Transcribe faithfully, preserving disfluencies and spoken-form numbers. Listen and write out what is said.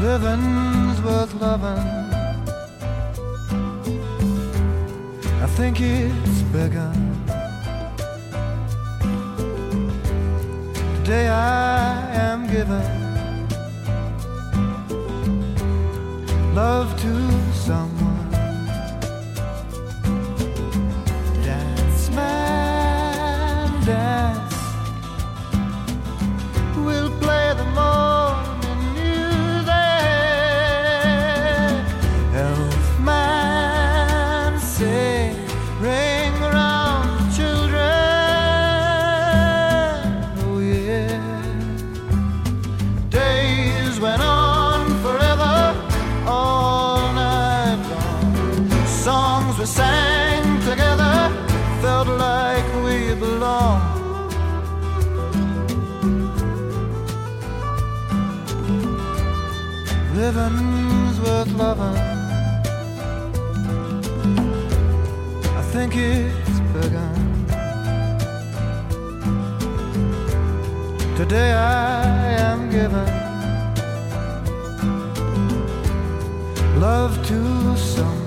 Living's worth loving. I think it's begun. Today I am giving love to someone. Dance, man, dance. We'll play the morning music. Elf man, sing, ring around the children. Oh yeah. Days went on forever, all night long. Songs we sang together felt like we belonged. Living's worth loving. I think it's begun. Today I am giving love to someone.